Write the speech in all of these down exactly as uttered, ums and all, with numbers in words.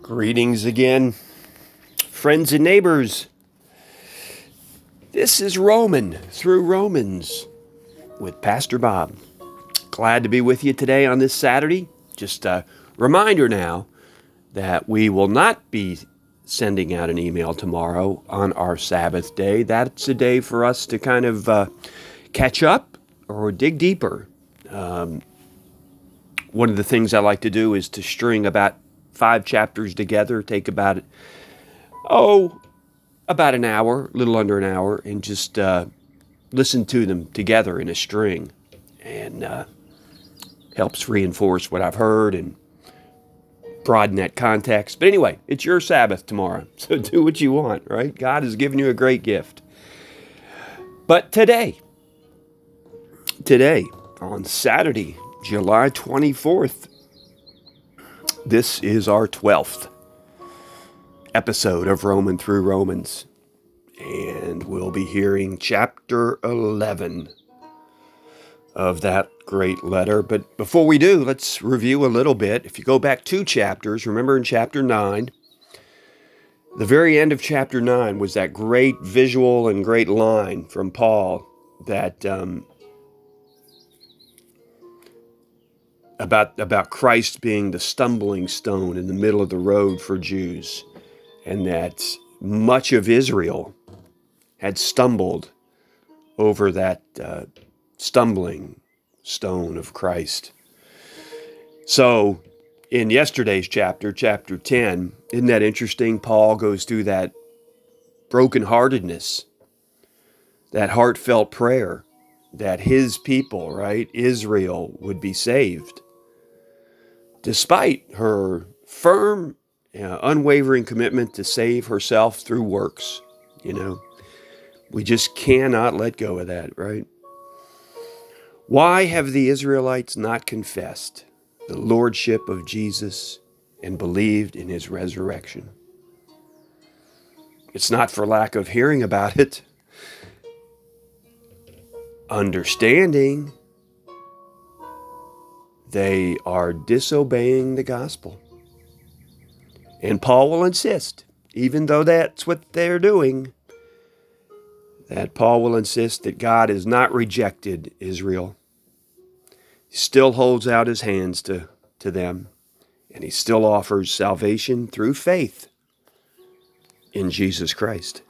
Greetings again, friends and neighbors. This is Roman through Romans with Pastor Bob. Glad to be with you today on this Saturday. Just a reminder now that we will not be sending out an email tomorrow on our Sabbath day. That's a day for us to kind of uh, catch up or dig deeper. Um, one of the things I like to do is to string about five chapters together, take about, oh, about an hour, a little under an hour, and just uh, listen to them together in a string. And uh, helps reinforce what I've heard and broaden that context. But anyway, it's your Sabbath tomorrow, so do what you want, right? God has given you a great gift. But today, today, on Saturday, July twenty-fourth, this is our twelfth episode of Roman through Romans, and we'll be hearing chapter eleven of that great letter. But before we do, let's review a little bit. If you go back two chapters, remember in chapter nine, the very end of chapter nine was that great visual and great line from Paul that um, about about Christ being the stumbling stone in the middle of the road for Jews, and that much of Israel had stumbled over that uh, stumbling stone of Christ. So in yesterday's chapter, chapter ten, isn't that interesting? Paul goes through that brokenheartedness, that heartfelt prayer that his people, right, Israel, would be saved, despite her firm, uh, unwavering commitment to save herself through works. You know, we just cannot let go of that, right? Why have the Israelites not confessed the lordship of Jesus and believed in his resurrection? It's not for lack of hearing about it, understanding. They are disobeying the gospel. And Paul will insist, even though that's what they're doing, that Paul will insist that God has not rejected Israel. He still holds out his hands to, to them, and he still offers salvation through faith in Jesus Christ.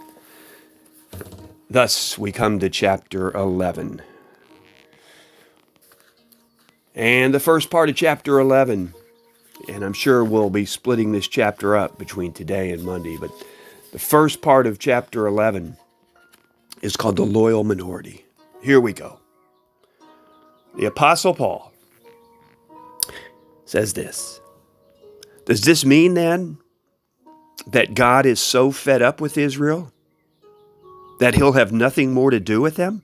Thus, we come to chapter eleven. And the first part of chapter eleven, and I'm sure we'll be splitting this chapter up between today and Monday, but the first part of chapter eleven is called the loyal minority. Here we go. The Apostle Paul says this: does this mean then that God is so fed up with Israel that he'll have nothing more to do with them?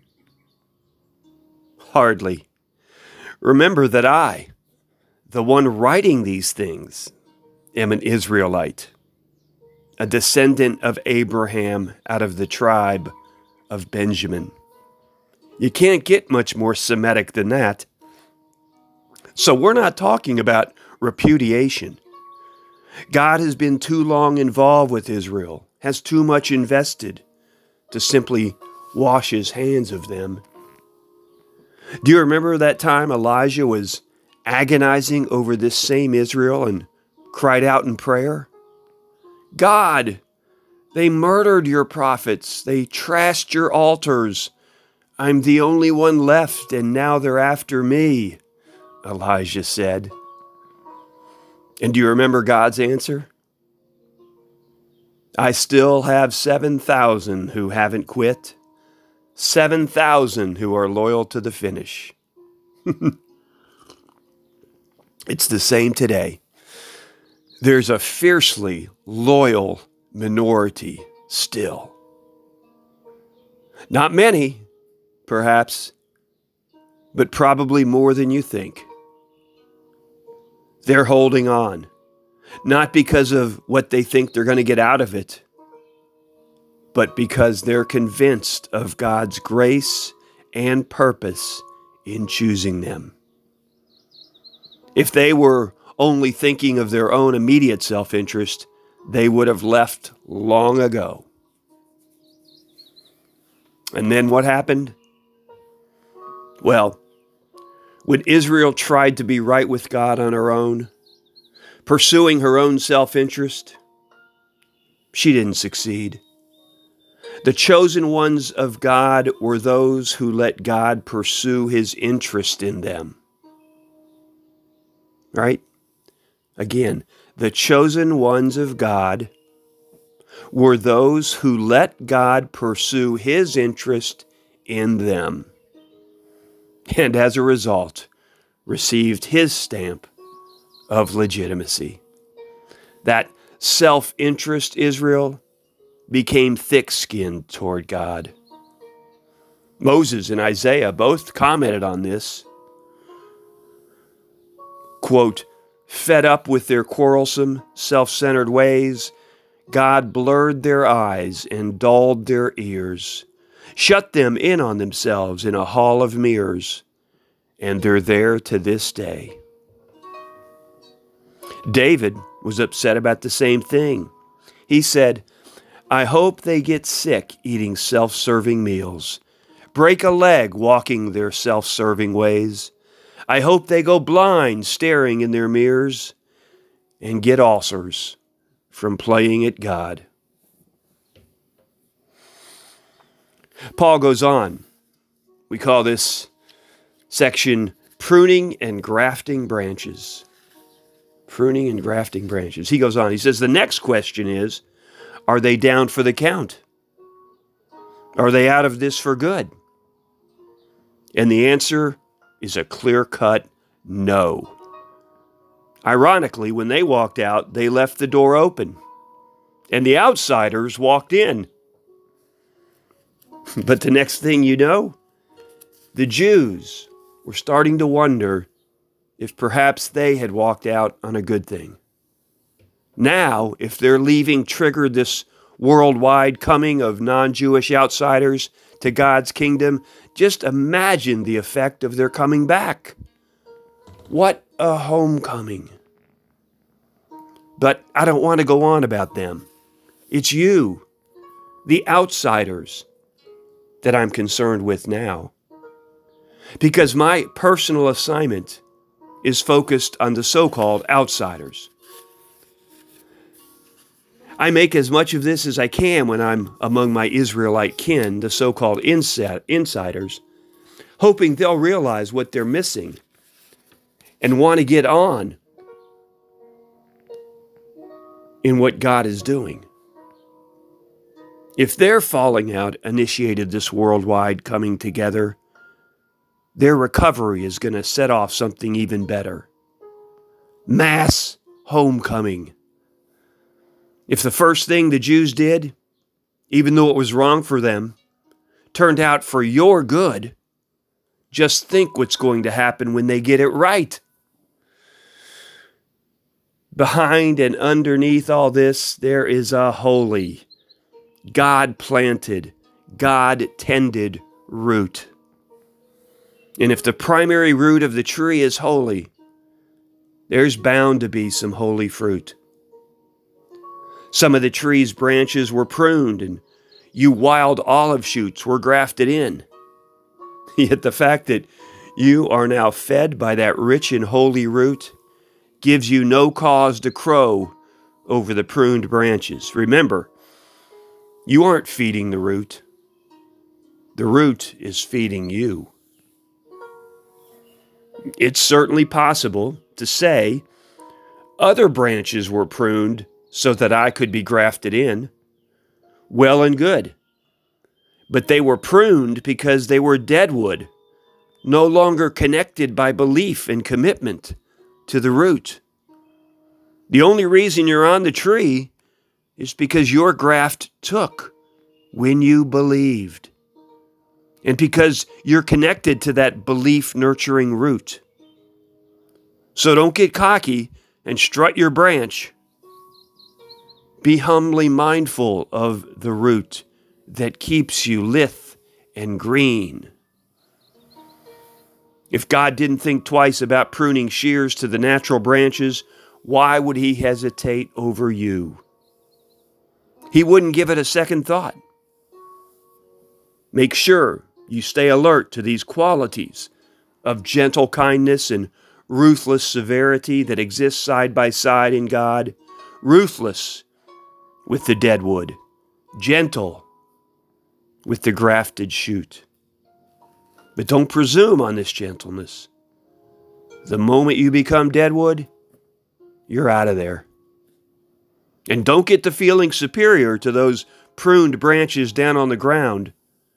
Hardly. Remember that I, the one writing these things, am an Israelite, a descendant of Abraham out of the tribe of Benjamin. You can't get much more Semitic than that. So we're not talking about repudiation. God has been too long involved with Israel, has too much invested to simply wash his hands of them. Do you remember that time Elijah was agonizing over this same Israel and cried out in prayer? God, they murdered your prophets. They trashed your altars. I'm the only one left, and now they're after me, Elijah said. And do you remember God's answer? I still have seven thousand who haven't quit. seven thousand who are loyal to the finish. It's the same today. There's a fiercely loyal minority still. Not many, perhaps, but probably more than you think. They're holding on, not because of what they think they're going to get out of it, but because they're convinced of God's grace and purpose in choosing them. If they were only thinking of their own immediate self-interest, they would have left long ago. And then what happened? Well, when Israel tried to be right with God on her own, pursuing her own self-interest, she didn't succeed. The chosen ones of God were those who let God pursue his interest in them. Right? Again, the chosen ones of God were those who let God pursue his interest in them, and as a result, received his stamp of legitimacy. That self-interest Israel became thick-skinned toward God. Moses and Isaiah both commented on this. Quote, "Fed up with their quarrelsome, self-centered ways, God blurred their eyes and dulled their ears, shut them in on themselves in a hall of mirrors, and they're there to this day." David was upset about the same thing. He said, "I hope they get sick eating self-serving meals, break a leg walking their self-serving ways. I hope they go blind staring in their mirrors and get ulcers from playing at God." Paul goes on. We call this section pruning and grafting branches. Pruning and grafting branches. He goes on. He says, the next question is, are they down for the count? Are they out of this for good? And the answer is a clear-cut no. Ironically, when they walked out, they left the door open, and the outsiders walked in. But the next thing you know, the Jews were starting to wonder if perhaps they had walked out on a good thing. Now, if their leaving triggered this worldwide coming of non-Jewish outsiders to God's kingdom, just imagine the effect of their coming back. What a homecoming. But I don't want to go on about them. It's you, the outsiders, that I'm concerned with now. Because my personal assignment is focused on the so-called outsiders. I make as much of this as I can when I'm among my Israelite kin, the so-called insiders, hoping they'll realize what they're missing and want to get on in what God is doing. If their falling out initiated this worldwide coming together, their recovery is going to set off something even better. Mass homecoming. If the first thing the Jews did, even though it was wrong for them, turned out for your good, just think what's going to happen when they get it right. Behind and underneath all this, there is a holy, God-planted, God-tended root. And if the primary root of the tree is holy, there's bound to be some holy fruit. Some of the tree's branches were pruned, and you wild olive shoots were grafted in. Yet the fact that you are now fed by that rich and holy root gives you no cause to crow over the pruned branches. Remember, you aren't feeding the root. The root is feeding you. It's certainly possible to say other branches were pruned so that I could be grafted in. Well and good. But they were pruned because they were deadwood, no longer connected by belief and commitment to the root. The only reason you're on the tree is because your graft took when you believed, and because you're connected to that belief-nurturing root. So don't get cocky and strut your branch. Be humbly mindful of the root that keeps you lithe and green. If God didn't think twice about pruning shears to the natural branches, why would he hesitate over you? He wouldn't give it a second thought. Make sure you stay alert to these qualities of gentle kindness and ruthless severity that exist side by side in God. Ruthless with the dead wood, gentle with the grafted shoot. But don't presume on this gentleness. The moment you become deadwood, you're out of there. And don't get to feeling superior to those pruned branches down on the ground.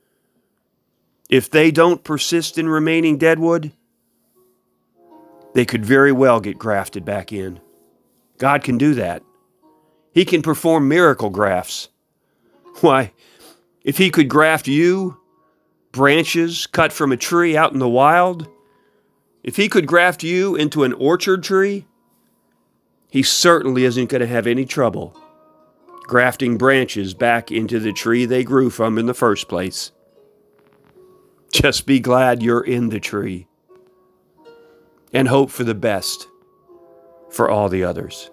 If they don't persist in remaining deadwood, they could very well get grafted back in. God can do that. He can perform miracle grafts. Why, if he could graft you, branches cut from a tree out in the wild, if he could graft you into an orchard tree, he certainly isn't going to have any trouble grafting branches back into the tree they grew from in the first place. Just be glad you're in the tree and hope for the best for all the others.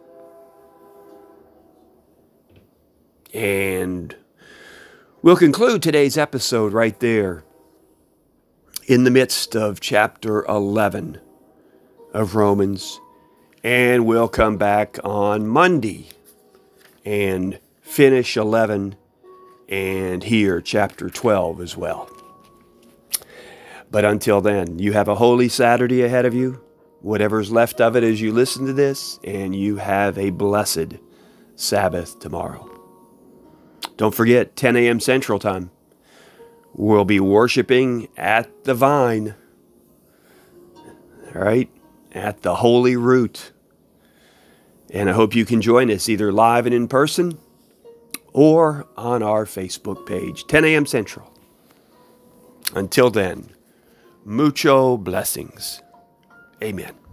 And we'll conclude today's episode right there in the midst of chapter eleven of Romans. And we'll come back on Monday and finish eleven and hear chapter twelve as well. But until then, you have a holy Saturday ahead of you, whatever's left of it as you listen to this, and you have a blessed Sabbath tomorrow. Don't forget, ten a.m. Central Time. We'll be worshiping at the vine. All right? At the Holy Root. And I hope you can join us either live and in person or on our Facebook page, ten a.m. Central. Until then, mucho blessings. Amen.